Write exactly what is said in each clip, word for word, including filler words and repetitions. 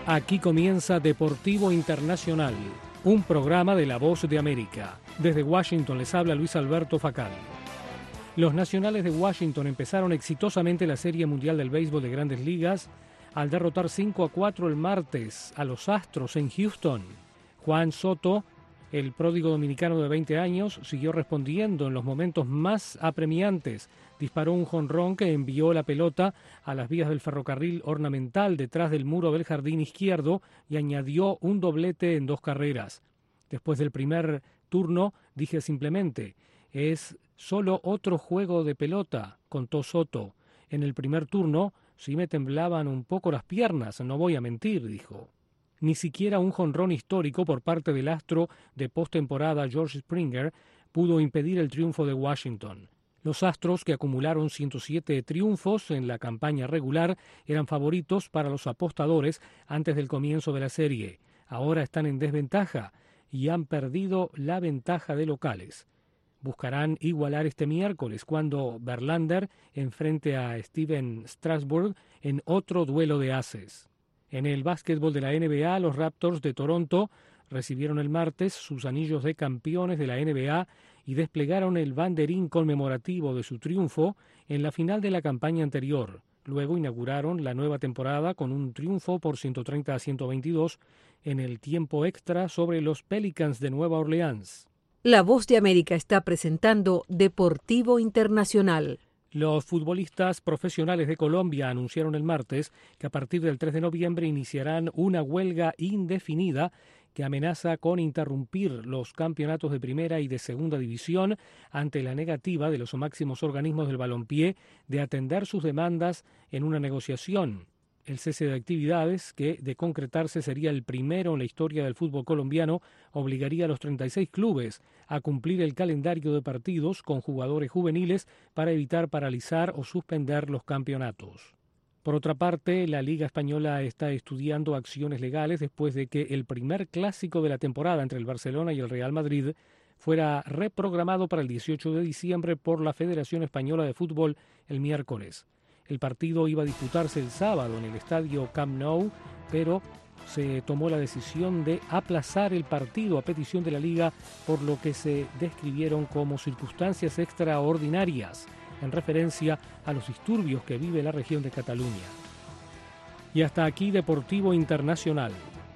Aquí comienza Deportivo Internacional, un programa de La Voz de América. Desde Washington les habla Luis Alberto Facal. Los Nacionales de Washington empezaron exitosamente la Serie Mundial del Béisbol de Grandes Ligas al derrotar cinco a cuatro el martes a los Astros en Houston. Juan Soto, el pródigo dominicano de veinte años, siguió respondiendo en los momentos más apremiantes. Disparó un jonrón que envió la pelota a las vías del ferrocarril ornamental detrás del muro del jardín izquierdo y añadió un doblete en dos carreras. Después del primer turno dije simplemente, es solo otro juego de pelota, contó Soto. En el primer turno sí me temblaban un poco las piernas, no voy a mentir, dijo. Ni siquiera un jonrón histórico por parte del astro de postemporada George Springer pudo impedir el triunfo de Washington. Los Astros, que acumularon ciento siete triunfos en la campaña regular, eran favoritos para los apostadores antes del comienzo de la serie. Ahora están en desventaja y han perdido la ventaja de locales. Buscarán igualar este miércoles cuando Verlander enfrente a Steven Strasburg en otro duelo de ases. En el básquetbol de la N B A, los Raptors de Toronto recibieron el martes sus anillos de campeones de la N B A y desplegaron el banderín conmemorativo de su triunfo en la final de la campaña anterior. Luego inauguraron la nueva temporada con un triunfo por ciento treinta a ciento veintidós en el tiempo extra sobre los Pelicans de Nueva Orleans. La Voz de América está presentando Deportivo Internacional. Los futbolistas profesionales de Colombia anunciaron el martes que a partir del tres de noviembre iniciarán una huelga indefinida que amenaza con interrumpir los campeonatos de primera y de segunda división ante la negativa de los máximos organismos del balompié de atender sus demandas en una negociación. El cese de actividades, que de concretarse sería el primero en la historia del fútbol colombiano, obligaría a los treinta y seis clubes a cumplir el calendario de partidos con jugadores juveniles para evitar paralizar o suspender los campeonatos. Por otra parte, la Liga Española está estudiando acciones legales después de que el primer clásico de la temporada entre el Barcelona y el Real Madrid fuera reprogramado para el dieciocho de diciembre por la Federación Española de Fútbol el miércoles. El partido iba a disputarse el sábado en el estadio Camp Nou, pero se tomó la decisión de aplazar el partido a petición de la Liga por lo que se describieron como circunstancias extraordinarias, en referencia a los disturbios que vive la región de Cataluña. Y hasta aquí Deportivo Internacional.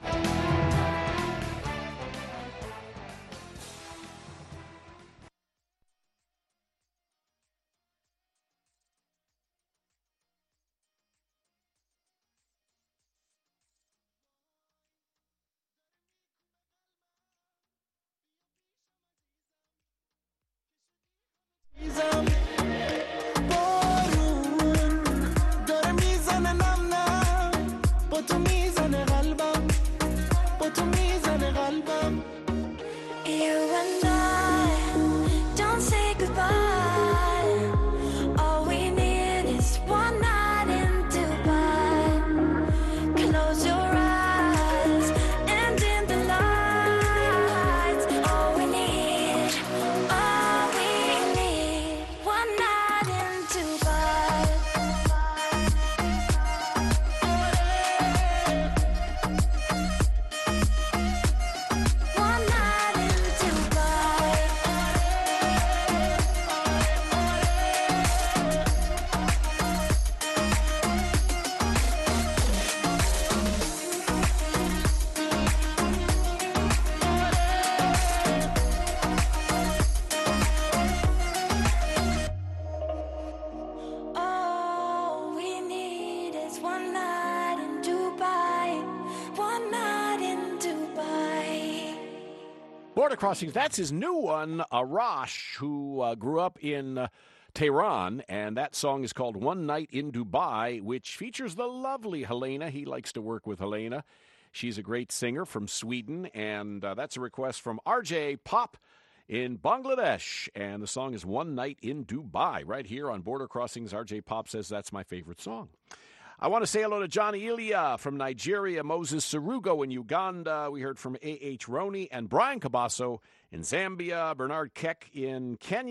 Border Crossings, that's his new one, Arash, who uh, grew up in uh, Tehran, and that song is called One Night in Dubai, which features the lovely Helena. He likes to work with Helena. She's a great singer from Sweden, and uh, that's a request from R J Pop in Bangladesh, and the song is One Night in Dubai. Right here on Border Crossings, R J Pop says that's my favorite song. I want to say hello to Johnny Ilya from Nigeria, Moses Sarugo in Uganda. We heard from A H Roney and Brian Cabasso in Zambia, Bernard Keck in Kenya.